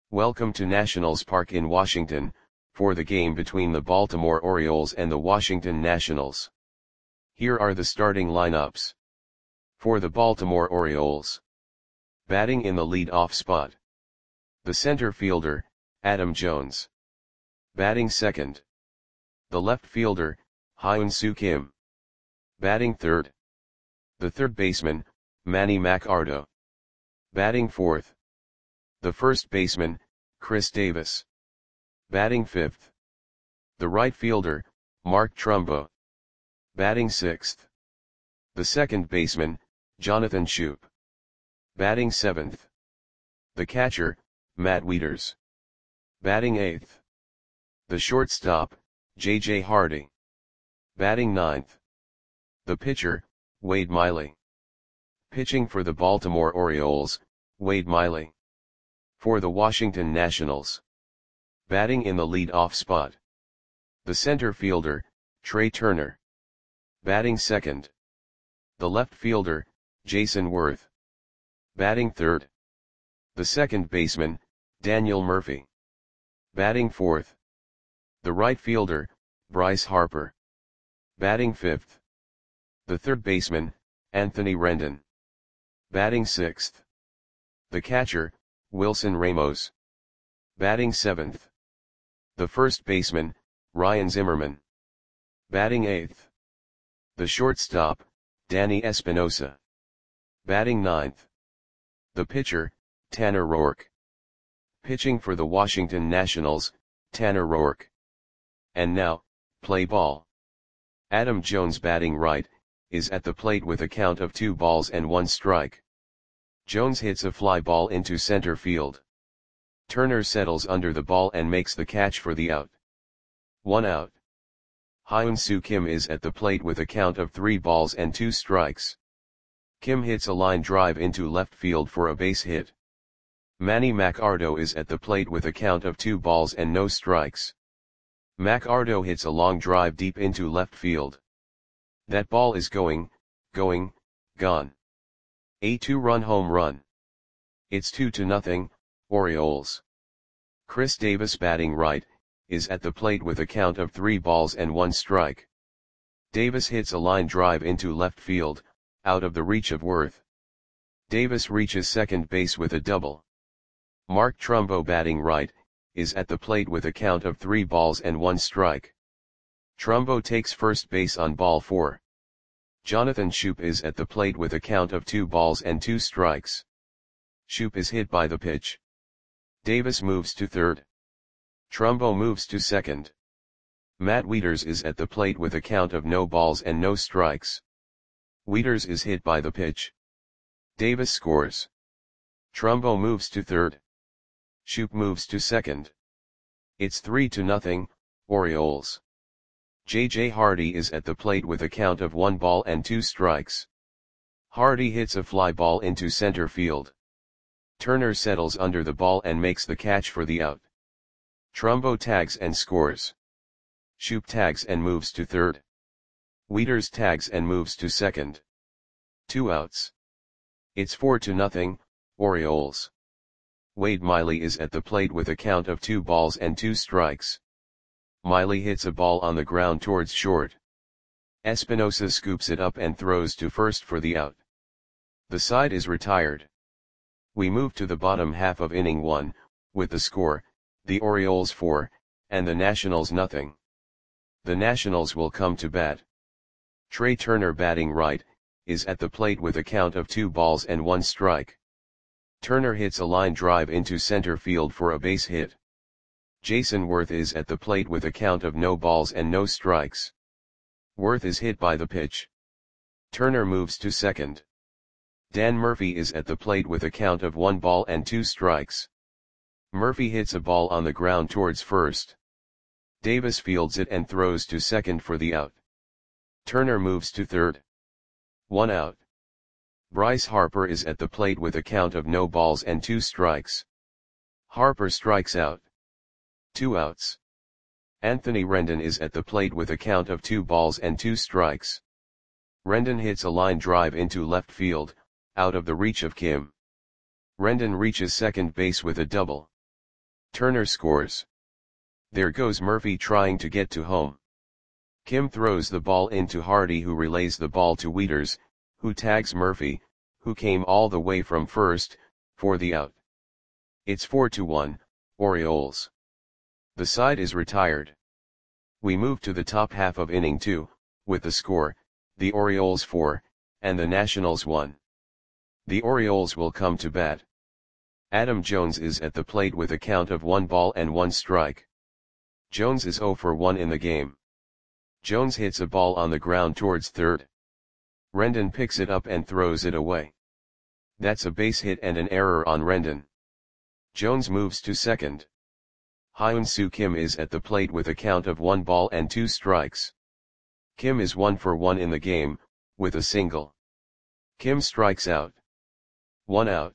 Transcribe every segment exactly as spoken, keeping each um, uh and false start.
Welcome to Nationals Park in Washington, for the game between the Baltimore Orioles and the Washington Nationals. Here are the starting lineups. For the Baltimore Orioles. Batting in the lead-off spot. The center fielder, Adam Jones. Batting second. The left fielder, Hyun-Soo Kim. Batting third. The third baseman, Manny Machado. Batting fourth. The first baseman, Chris Davis. Batting fifth. The right fielder, Mark Trumbo. Batting sixth. The second baseman, Jonathan Schoop. Batting seventh. The catcher, Matt Wieters. Batting eighth. The shortstop, J J Hardy. Batting ninth. The pitcher, Wade Miley. Pitching for the Baltimore Orioles, Wade Miley. For the Washington Nationals. Batting in the lead-off spot. The center fielder, Trey Turner. Batting second. The left fielder, Jason Worth. Batting third. The second baseman, Daniel Murphy. Batting fourth. The right fielder, Bryce Harper. Batting fifth. The third baseman, Anthony Rendon. Batting sixth. The catcher, Wilson Ramos. Batting seventh. The first baseman, Ryan Zimmerman. Batting eighth. The shortstop, Danny Espinosa. Batting ninth. The pitcher, Tanner Roark. Pitching for the Washington Nationals, Tanner Roark. And now, play ball. Adam Jones batting right, is at the plate with a count of two balls and one strike. Jones hits a fly ball into center field. Turner settles under the ball and makes the catch for the out. One out. Hyun-Soo Kim is at the plate with a count of three balls and two strikes. Kim hits a line drive into left field for a base hit. Manny Machado is at the plate with a count of two balls and no strikes. Machado hits a long drive deep into left field. That ball is going, going, gone. A two-run home run. It's two to nothing, Orioles. Chris Davis batting right, is at the plate with a count of three balls and one strike. Davis hits a line drive into left field, out of the reach of Worth. Davis reaches second base with a double. Mark Trumbo batting right, is at the plate with a count of three balls and one strike. Trumbo takes first base on ball four. Jonathan Schoop is at the plate with a count of two balls and two strikes. Schoop is hit by the pitch. Davis moves to third. Trumbo moves to second. Matt Wieters is at the plate with a count of no balls and no strikes. Wieters is hit by the pitch. Davis scores. Trumbo moves to third. Schoop moves to second. It's three to nothing, Orioles. J J Hardy is at the plate with a count of one ball and two strikes. Hardy hits a fly ball into center field. Turner settles under the ball and makes the catch for the out. Trumbo tags and scores. Schoop tags and moves to third. Wieters tags and moves to second. Two outs. It's four to nothing, Orioles. Wade Miley is at the plate with a count of two balls and two strikes. Miley hits a ball on the ground towards short. Espinosa scoops it up and throws to first for the out. The side is retired. We move to the bottom half of inning one, with the score, the Orioles four, and the Nationals nothing. The Nationals will come to bat. Trey Turner batting right, is at the plate with a count of two balls and one strike. Turner hits a line drive into center field for a base hit. Jason Worth is at the plate with a count of no balls and no strikes. Worth is hit by the pitch. Turner moves to second. Dan Murphy is at the plate with a count of one ball and two strikes. Murphy hits a ball on the ground towards first. Davis fields it and throws to second for the out. Turner moves to third. One out. Bryce Harper is at the plate with a count of no balls and two strikes. Harper strikes out. Two outs. Anthony Rendon is at the plate with a count of two balls and two strikes. Rendon hits a line drive into left field, out of the reach of Kim. Rendon reaches second base with a double. Turner scores. There goes Murphy trying to get to home. Kim throws the ball into Hardy, who relays the ball to Wieters, who tags Murphy, who came all the way from first, for the out. It's four to one, Orioles. The side is retired. We move to the top half of inning two, with the score, the Orioles four, and the Nationals one. The Orioles will come to bat. Adam Jones is at the plate with a count of one ball and one strike. Jones is zero for one in the game. Jones hits a ball on the ground towards third. Rendon picks it up and throws it away. That's a base hit and an error on Rendon. Jones moves to second. Hyun-Soo Kim is at the plate with a count of one ball and two strikes. Kim is one for one in the game, with a single. Kim strikes out. One out.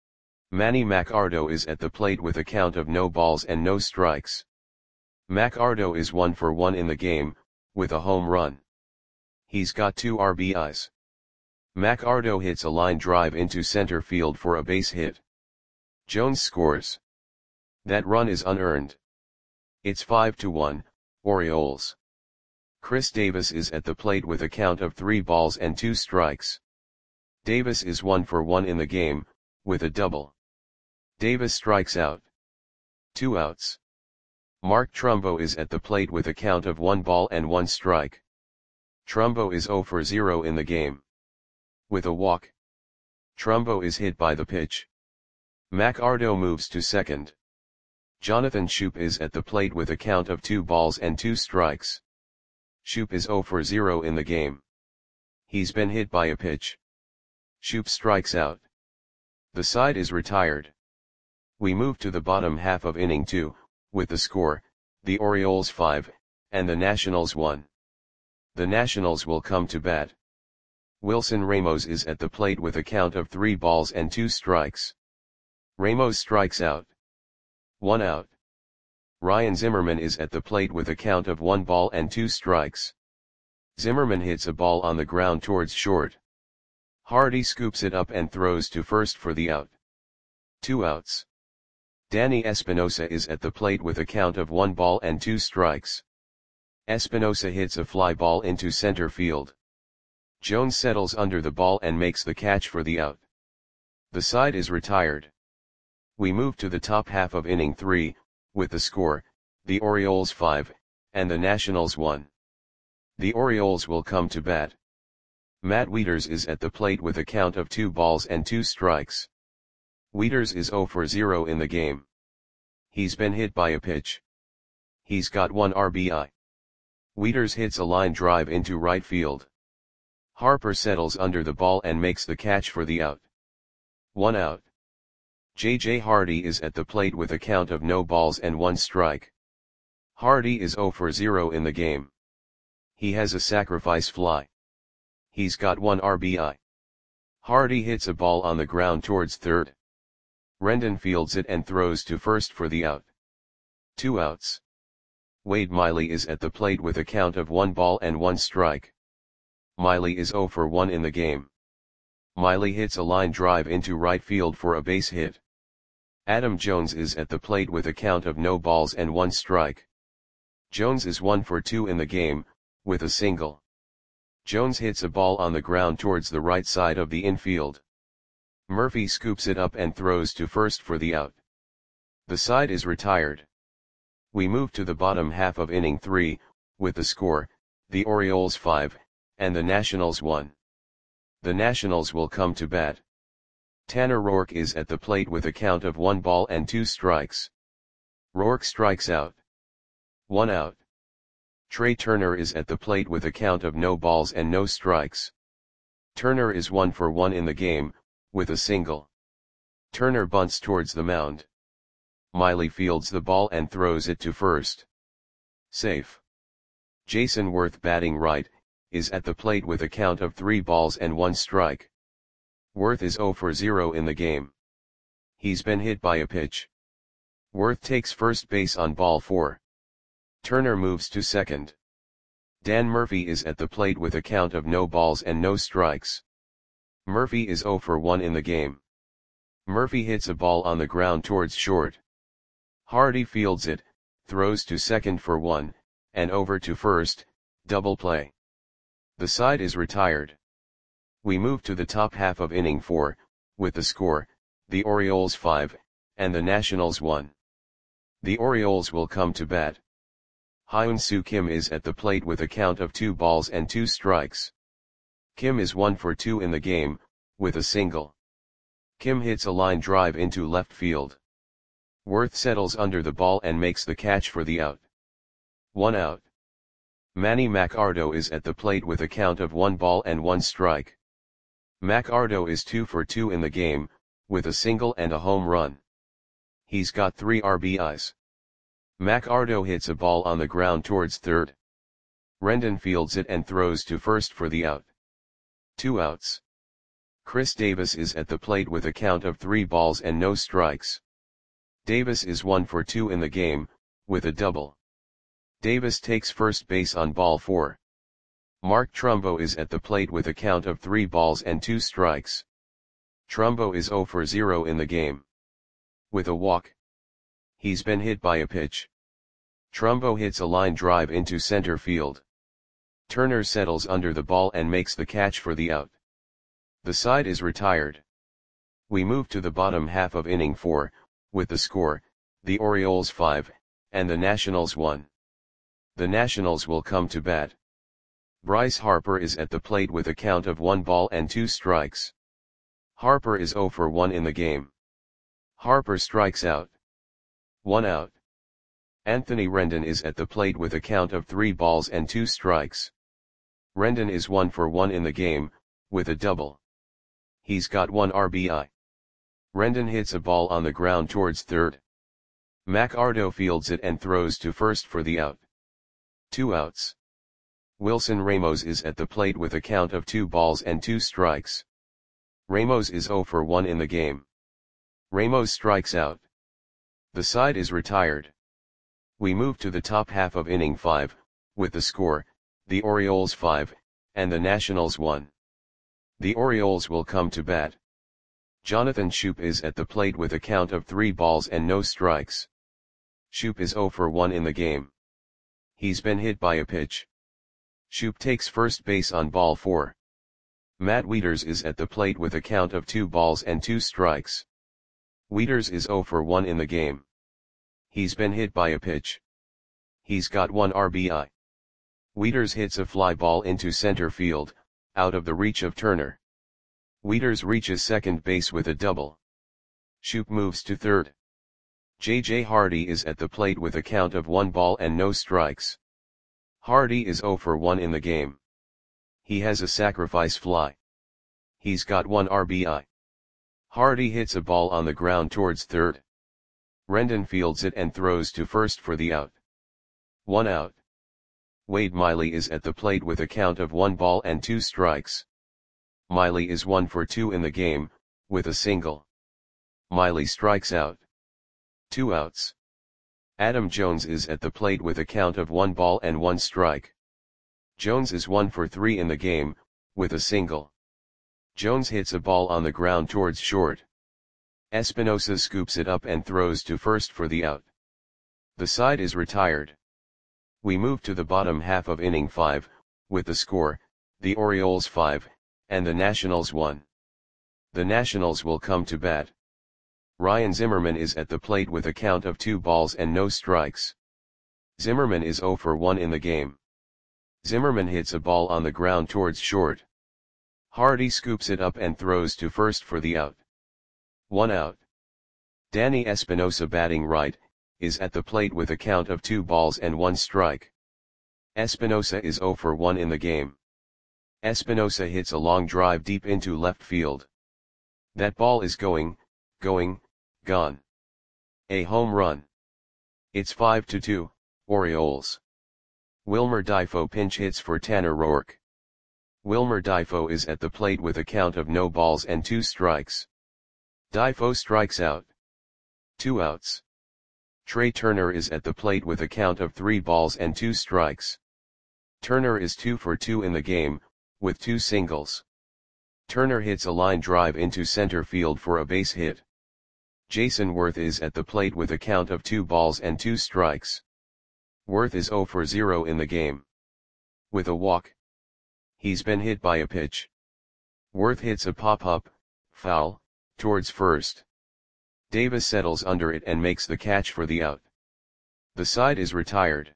Manny Machado is at the plate with a count of no balls and no strikes. Machado is one for one in the game, with a home run. He's got two R B Is. Machado hits a line drive into center field for a base hit. Jones scores. That run is unearned. It's five to one, Orioles. Chris Davis is at the plate with a count of three balls and two strikes. Davis is one for one in the game, with a double. Davis strikes out. Two outs. Mark Trumbo is at the plate with a count of one ball and one strike. Trumbo is zero for zero in the game. With a walk. Trumbo is hit by the pitch. Machado moves to second. Jonathan Schoop is at the plate with a count of two balls and two strikes. Schoop is zero for zero in the game. He's been hit by a pitch. Schoop strikes out. The side is retired. We move to the bottom half of inning two, with the score, the Orioles five, and the Nationals one. The Nationals will come to bat. Wilson Ramos is at the plate with a count of three balls and two strikes. Ramos strikes out. One out. Ryan Zimmerman is at the plate with a count of one ball and two strikes. Zimmerman hits a ball on the ground towards short. Hardy scoops it up and throws to first for the out. Two outs. Danny Espinosa is at the plate with a count of one ball and two strikes. Espinosa hits a fly ball into center field. Jones settles under the ball and makes the catch for the out. The side is retired. We move to the top half of inning three, with the score, the Orioles five, and the Nationals one. The Orioles will come to bat. Matt Wieters is at the plate with a count of two balls and two strikes. Wieters is zero for zero in the game. He's been hit by a pitch. He's got one R B I. Wieters hits a line drive into right field. Harper settles under the ball and makes the catch for the out. One out. J J Hardy is at the plate with a count of no balls and one strike. Hardy is zero for zero in the game. He has a sacrifice fly. He's got one R B I. Hardy hits a ball on the ground towards third. Rendon fields it and throws to first for the out. Two outs. Wade Miley is at the plate with a count of one ball and one strike. Miley is zero for one in the game. Miley hits a line drive into right field for a base hit. Adam Jones is at the plate with a count of no balls and one strike. Jones is one for two in the game, with a single. Jones hits a ball on the ground towards the right side of the infield. Murphy scoops it up and throws to first for the out. The side is retired. We move to the bottom half of inning three, with the score, the Orioles five, and the Nationals one. The Nationals will come to bat. Tanner Roark is at the plate with a count of one ball and two strikes. Roark strikes out. One out. Trey Turner is at the plate with a count of no balls and no strikes. Turner is one for one in the game, with a single. Turner bunts towards the mound. Miley fields the ball and throws it to first. Safe. Jason Worth, batting right, is at the plate with a count of three balls and one strike. Worth is zero for zero in the game. He's been hit by a pitch. Worth takes first base on ball four. Turner moves to second. Dan Murphy is at the plate with a count of no balls and no strikes. Murphy is zero for one in the game. Murphy hits a ball on the ground towards short. Hardy fields it, throws to second for one, and over to first, double play. The side is retired. We move to the top half of inning four, with the score, the Orioles five, and the Nationals one. The Orioles will come to bat. Hyun-Soo Kim is at the plate with a count of two balls and two strikes. Kim is one for two in the game, with a single. Kim hits a line drive into left field. Worth settles under the ball and makes the catch for the out. One out. Manny Machado is at the plate with a count of one ball and one strike. Machado is two for two in the game, with a single and a home run. He's got three R B Is. Machado hits a ball on the ground towards third. Rendon fields it and throws to first for the out. Two outs. Chris Davis is at the plate with a count of three balls and no strikes. Davis is one for two in the game, with a double. Davis takes first base on ball four. Mark Trumbo is at the plate with a count of three balls and two strikes. Trumbo is zero for zero in the game. With a walk. He's been hit by a pitch. Trumbo hits a line drive into center field. Turner settles under the ball and makes the catch for the out. The side is retired. We move to the bottom half of inning four, with the score, the Orioles five, and the Nationals one. The Nationals will come to bat. Bryce Harper is at the plate with a count of one ball and two strikes. Harper is zero for one in the game. Harper strikes out. One out. Anthony Rendon is at the plate with a count of three balls and two strikes. Rendon is one for one in the game, with a double. He's got one R B I. Rendon hits a ball on the ground towards third. Machado fields it and throws to first for the out. Two outs. Wilson Ramos is at the plate with a count of two balls and two strikes. Ramos is zero for one in the game. Ramos strikes out. The side is retired. We move to the top half of inning five, with the score, the Orioles five, and the Nationals one. The Orioles will come to bat. Jonathan Schoop is at the plate with a count of three balls and no strikes. Schoop is zero for one in the game. He's been hit by a pitch. Schoop takes first base on ball four. Matt Wieters is at the plate with a count of two balls and two strikes. Wieters is zero for one in the game. He's been hit by a pitch. He's got one R B I. Wieters hits a fly ball into center field, out of the reach of Turner. Wieters reaches second base with a double. Schoop moves to third. J J Hardy is at the plate with a count of one ball and no strikes. Hardy is zero for one in the game. He has a sacrifice fly. He's got one R B I. Hardy hits a ball on the ground towards third. Rendon fields it and throws to first for the out. One out. Wade Miley is at the plate with a count of one ball and two strikes. Miley is one for two in the game, with a single. Miley strikes out. Two outs. Adam Jones is at the plate with a count of one ball and one strike. Jones is one for three in the game, with a single. Jones hits a ball on the ground towards short. Espinosa scoops it up and throws to first for the out. The side is retired. We move to the bottom half of inning five, with the score, the Orioles five, and the Nationals one. The Nationals will come to bat. Ryan Zimmerman is at the plate with a count of two balls and no strikes. Zimmerman is zero for one in the game. Zimmerman hits a ball on the ground towards short. Hardy scoops it up and throws to first for the out. One out. Danny Espinosa, batting right, is at the plate with a count of two balls and one strike. Espinosa is zero for one in the game. Espinosa hits a long drive deep into left field. That ball is going, going, gone. A home run. It's five to two, Orioles. Wilmer Difo pinch hits for Tanner Roark. Wilmer Difo is at the plate with a count of no balls and two strikes. Difo strikes out. Two outs. Trey Turner is at the plate with a count of three balls and two strikes. Turner is two for two in the game, with two singles. Turner hits a line drive into center field for a base hit. Jason Worth is at the plate with a count of two balls and two strikes. Worth is zero for zero in the game. With a walk. He's been hit by a pitch. Worth hits a pop-up, foul, towards first. Davis settles under it and makes the catch for the out. The side is retired.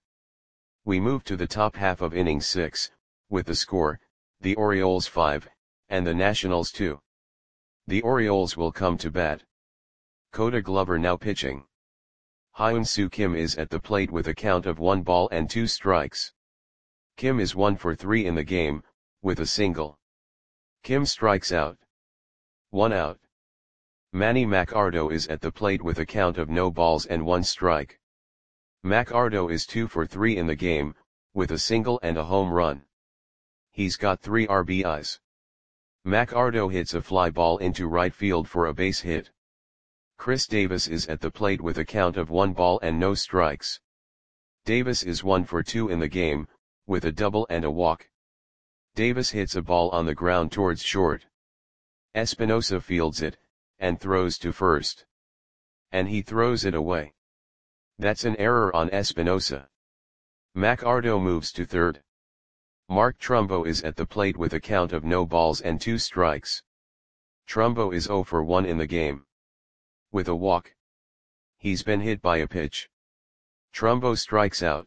We move to the top half of inning six, with the score, the Orioles five, and the Nationals two. The Orioles will come to bat. Koda Glover now pitching. Hyun-Soo Kim is at the plate with a count of one ball and two strikes. Kim is one for three in the game, with a single. Kim strikes out. One out. Manny Machado is at the plate with a count of no balls and one strike. Machado is two for three in the game, with a single and a home run. He's got three R B Is. Machado hits a fly ball into right field for a base hit. Chris Davis is at the plate with a count of one ball and no strikes. Davis is one for two in the game, with a double and a walk. Davis hits a ball on the ground towards short. Espinosa fields it, and throws to first. And he throws it away. That's an error on Espinosa. Machado moves to third. Mark Trumbo is at the plate with a count of no balls and two strikes. Trumbo is zero for one in the game. With a walk. He's been hit by a pitch. Trumbo strikes out.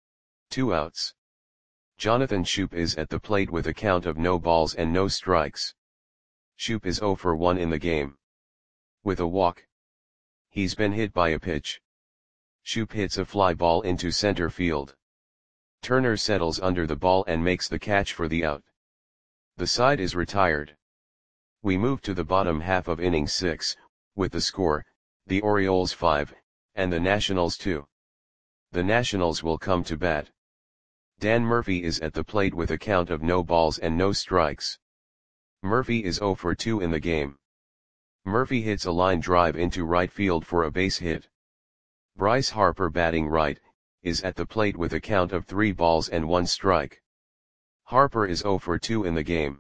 Two outs. Jonathan Schoop is at the plate with a count of no balls and no strikes. Schoop is zero for one in the game. With a walk. He's been hit by a pitch. Schoop hits a fly ball into center field. Turner settles under the ball and makes the catch for the out. The side is retired. We move to the bottom half of inning six, with the score, the Orioles five, and the Nationals two. The Nationals will come to bat. Dan Murphy is at the plate with a count of no balls and no strikes. Murphy is zero for two in the game. Murphy hits a line drive into right field for a base hit. Bryce Harper, batting right, is at the plate with a count of three balls and one strike. Harper is zero for two in the game.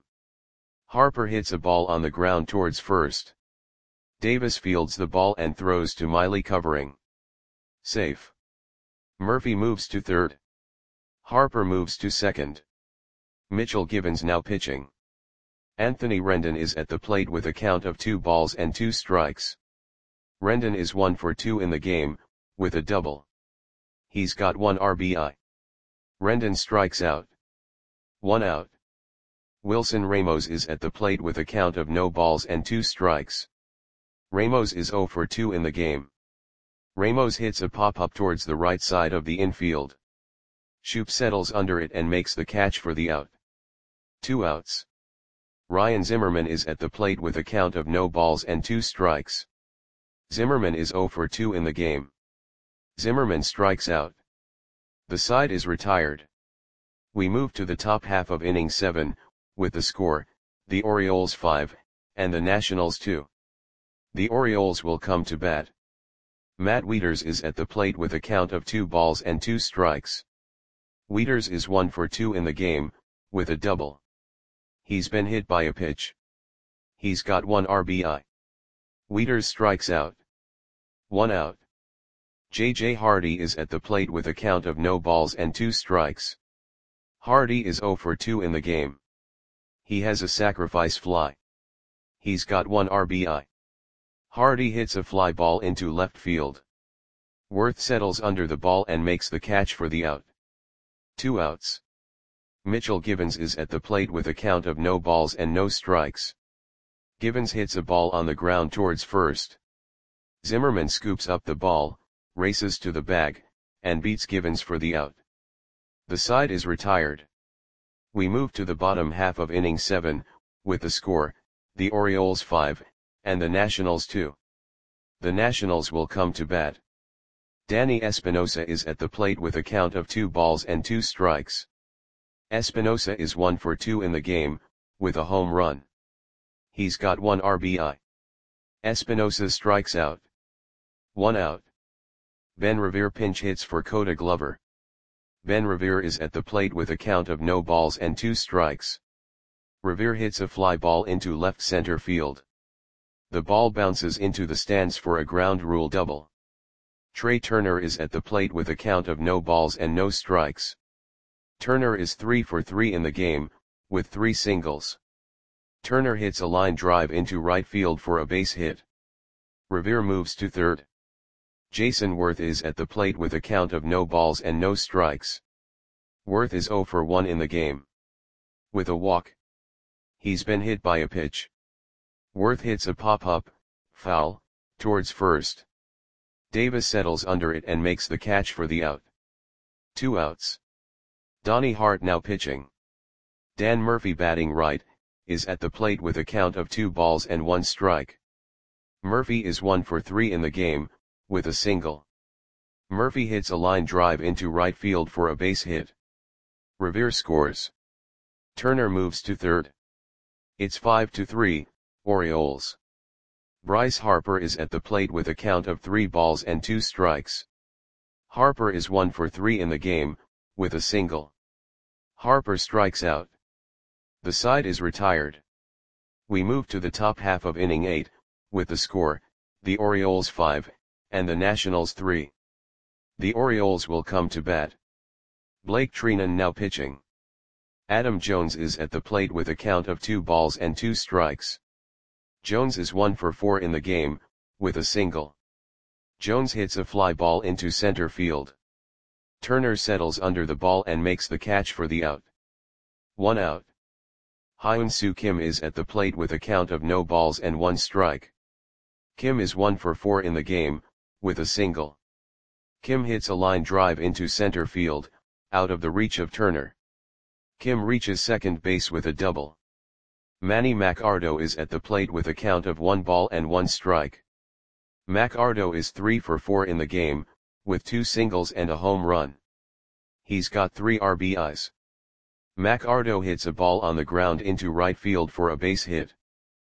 Harper hits a ball on the ground towards first. Davis fields the ball and throws to Miley, covering. Safe. Murphy moves to third. Harper moves to second. Mitchell Givens now pitching. Anthony Rendon is at the plate with a count of two balls and two strikes. Rendon is one for two in the game, with a double. He's got one R B I. Rendon strikes out. One out. Wilson Ramos is at the plate with a count of no balls and two strikes. Ramos is zero for two in the game. Ramos hits a pop-up towards the right side of the infield. Schoop settles under it and makes the catch for the out. Two outs. Ryan Zimmerman is at the plate with a count of no balls and two strikes. Zimmerman is zero for two in the game. Zimmerman strikes out. The side is retired. We move to the top half of inning seven, with the score, the Orioles five, and the Nationals two. The Orioles will come to bat. Matt Wieters is at the plate with a count of two balls and two strikes. Wieters is one for two in the game, with a double. He's been hit by a pitch. He's got one R B I. Wieters strikes out. One out. J J Hardy is at the plate with a count of no balls and two strikes. Hardy is zero for two in the game. He has a sacrifice fly. He's got one R B I. Hardy hits a fly ball into left field. Worth settles under the ball and makes the catch for the out. Two outs. Mitchell Givens is at the plate with a count of no balls and no strikes. Givens hits a ball on the ground towards first. Zimmerman scoops up the ball, races to the bag, and beats Givens for the out. The side is retired. We move to the bottom half of inning seven, with the score, the Orioles five, and the Nationals two. The Nationals will come to bat. Danny Espinosa is at the plate with a count of two balls and two strikes. Espinosa is one for two in the game, with a home run. He's got one R B I. Espinosa strikes out. One out. Ben Revere pinch hits for Koda Glover. Ben Revere is at the plate with a count of no balls and two strikes. Revere hits a fly ball into left center field. The ball bounces into the stands for a ground rule double. Trey Turner is at the plate with a count of no balls and no strikes. Turner is three for three in the game, with three singles. Turner hits a line drive into right field for a base hit. Revere moves to third. Jason Worth is at the plate with a count of no balls and no strikes. Worth is zero for one in the game. With a walk. He's been hit by a pitch. Worth hits a pop-up, foul, towards first. Davis settles under it and makes the catch for the out. Two outs. Donnie Hart now pitching. Dan Murphy batting right, is at the plate with a count of two balls and one strike. Murphy is one for three in the game, with a single. Murphy hits a line drive into right field for a base hit. Revere scores. Turner moves to third. It's five to three, Orioles. Bryce Harper is at the plate with a count of three balls and two strikes. Harper is one for three in the game, with a single. Harper strikes out. The side is retired. We move to the top half of inning eight, with the score, the Orioles five, and the Nationals three. The Orioles will come to bat. Blake Treinen now pitching. Adam Jones is at the plate with a count of two balls and two strikes. Jones is one for four in the game, with a single. Jones hits a fly ball into center field. Turner settles under the ball and makes the catch for the out. One out. Hyun-Soo Kim is at the plate with a count of no balls and one strike. Kim is one for four in the game, with a single. Kim hits a line drive into center field, out of the reach of Turner. Kim reaches second base with a double. Manny Machado is at the plate with a count of one ball and one strike. Machado is three for four in the game, with two singles and a home run. He's got three R B Is. Machado hits a ball on the ground into right field for a base hit.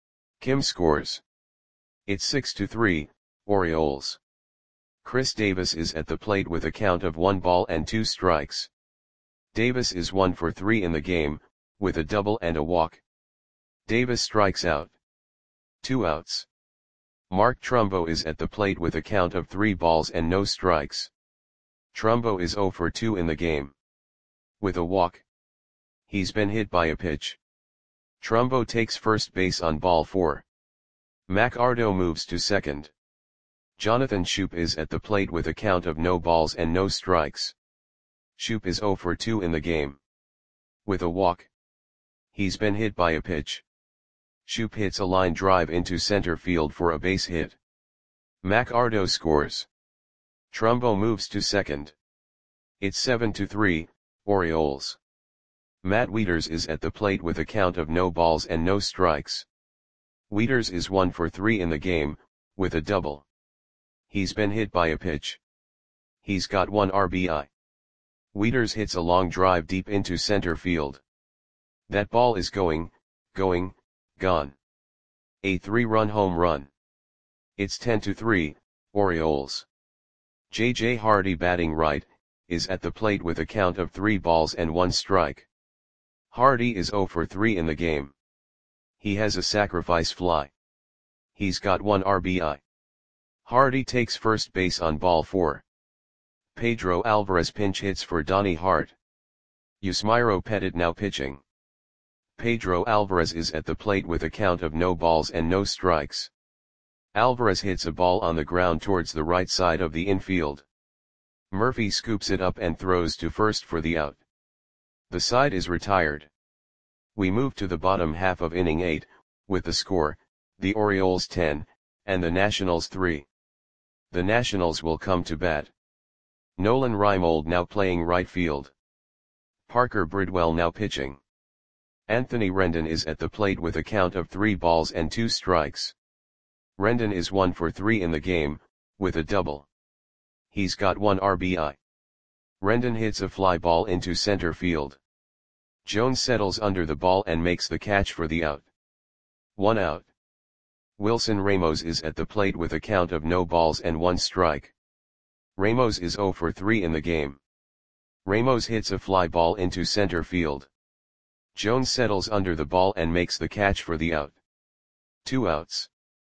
Kim scores. It's six to three, Orioles. Chris Davis is at the plate with a count of one ball and two strikes. Davis is one for three in the game, with a double and a walk. Davis strikes out. Two outs. Mark Trumbo is at the plate with a count of three balls and no strikes. Trumbo is zero for two in the game. With a walk. He's been hit by a pitch. Trumbo takes first base on ball four. Machado moves to second. Jonathan Schoop is at the plate with a count of no balls and no strikes. Schoop is zero for two in the game. With a walk. He's been hit by a pitch. Schoop hits a line drive into center field for a base hit. Machado scores. Trumbo moves to second. It's seven to three, Orioles. Matt Wieters is at the plate with a count of no balls and no strikes. Wieters is one for three in the game, with a double. He's been hit by a pitch. He's got one R B I. Wieters hits a long drive deep into center field. That ball is going, going, gone. A three-run home run. It's ten to three, Orioles. J J Hardy batting right, is at the plate with a count of three balls and one strike. Hardy is zero for three in the game. He has a sacrifice fly. He's got one R B I. Hardy takes first base on ball four. Pedro Alvarez pinch hits for Donnie Hart. Yusmeiro Petit now pitching. Pedro Alvarez is at the plate with a count of no balls and no strikes. Alvarez hits a ball on the ground towards the right side of the infield. Murphy scoops it up and throws to first for the out. The side is retired. We move to the bottom half of inning eight, with the score, the Orioles ten, and the Nationals three. The Nationals will come to bat. Nolan Reimold now playing right field. Parker Bridwell now pitching. Anthony Rendon is at the plate with a count of three balls and two strikes. Rendon is one for three in the game, with a double. He's got one R B I. Rendon hits a fly ball into center field. Jones settles under the ball and makes the catch for the out. One out. Wilson Ramos is at the plate with a count of no balls and one strike. Ramos is zero for three in the game. Ramos hits a fly ball into center field. Jones settles under the ball and makes the catch for the out. Two outs.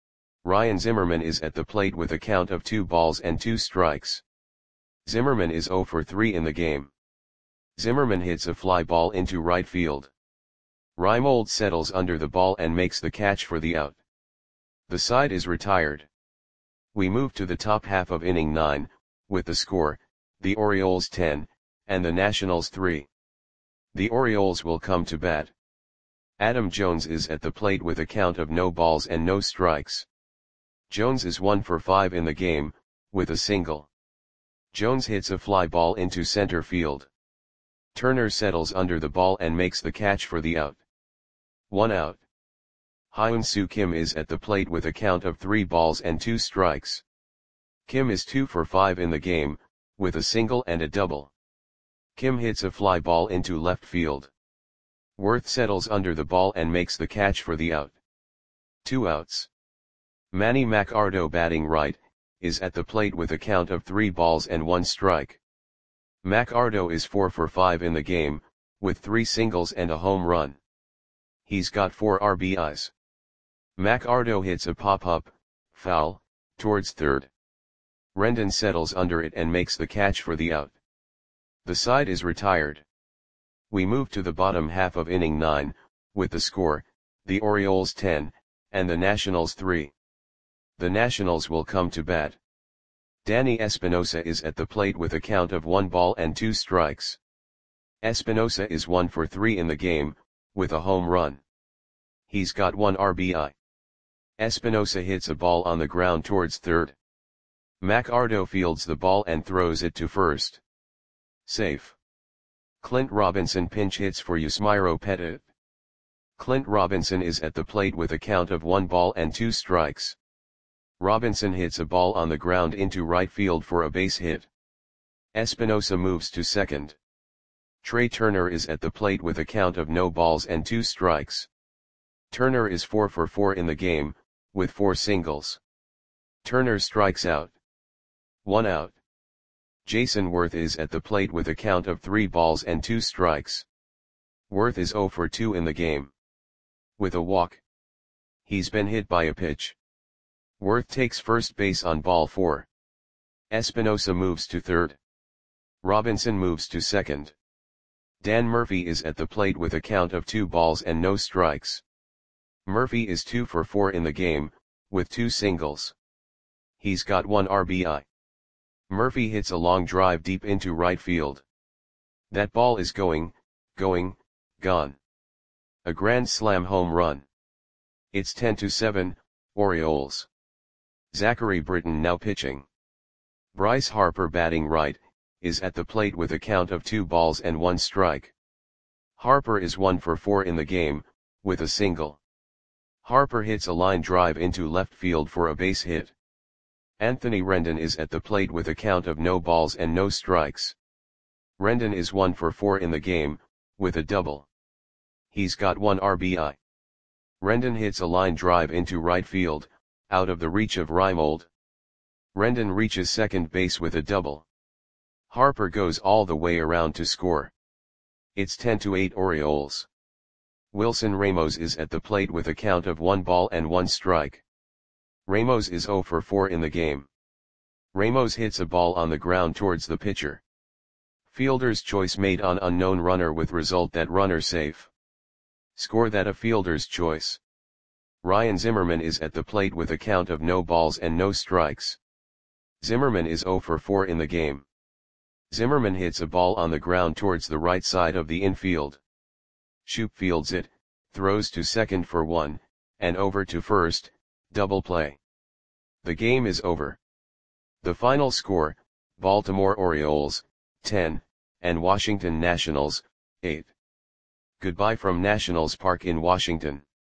Ryan Zimmerman is at the plate with a count of two balls and two strikes. Zimmerman is zero for three in the game. Zimmerman hits a fly ball into right field. Reimold settles under the ball and makes the catch for the out. The side is retired. We move to the top half of inning nine, with the score, the Orioles ten, and the Nationals three. The Orioles will come to bat. Adam Jones is at the plate with a count of no balls and no strikes. Jones is one for five in the game, with a single. Jones hits a fly ball into center field. Turner settles under the ball and makes the catch for the out. One out. Hyun-Soo Kim is at the plate with a count of three balls and two strikes. Kim is two for five in the game, with a single and a double. Kim hits a fly ball into left field. Worth settles under the ball and makes the catch for the out. Two outs. Manny Machado, batting right, is at the plate with a count of three balls and one strike. Machado is four for five in the game, with three singles and a home run. He's got four R B Is. Machado hits a pop-up, foul, towards third. Rendon settles under it and makes the catch for the out. The side is retired. We move to the bottom half of inning nine, with the score, the Orioles ten, and the Nationals three. The Nationals will come to bat. Danny Espinosa is at the plate with a count of one ball and two strikes. Espinosa is one for three in the game, with a home run. He's got one R B I. Espinosa hits a ball on the ground towards third. Machado fields the ball and throws it to first. Safe. Clint Robinson pinch hits for Yusmeiro Petit. Clint Robinson is at the plate with a count of one ball and two strikes. Robinson hits a ball on the ground into right field for a base hit. Espinosa moves to second. Trey Turner is at the plate with a count of no balls and two strikes. Turner is four for four in the game, with four singles. Turner strikes out. One out. Jason Worth is at the plate with a count of three balls and two strikes. Worth is zero for two in the game. With a walk. He's been hit by a pitch. Worth takes first base on ball four. Espinosa moves to third. Robinson moves to second. Dan Murphy is at the plate with a count of two balls and no strikes. Murphy is two for four in the game, with two singles. He's got one R B I. Murphy hits a long drive deep into right field. That ball is going, going, gone. A grand slam home run. It's ten to seven, Orioles. Zachary Britton now pitching. Bryce Harper, batting right, is at the plate with a count of two balls and one strike. Harper is one for four in the game, with a single. Harper hits a line drive into left field for a base hit. Anthony Rendon is at the plate with a count of no balls and no strikes. Rendon is one for four in the game, with a double. He's got one R B I. Rendon hits a line drive into right field, out of the reach of Reimold. Rendon reaches second base with a double. Harper goes all the way around to score. It's ten to eight Orioles. Wilson Ramos is at the plate with a count of one ball and one strike. Ramos is zero for four in the game. Ramos hits a ball on the ground towards the pitcher. Fielder's choice made on unknown runner with result that runner safe. Score that a fielder's choice. Ryan Zimmerman is at the plate with a count of no balls and no strikes. Zimmerman is zero for four in the game. Zimmerman hits a ball on the ground towards the right side of the infield. Shoop fields it, throws to second for one, and over to first, double play. The game is over. The final score, Baltimore Orioles, ten, and Washington Nationals, eight. Goodbye from Nationals Park in Washington.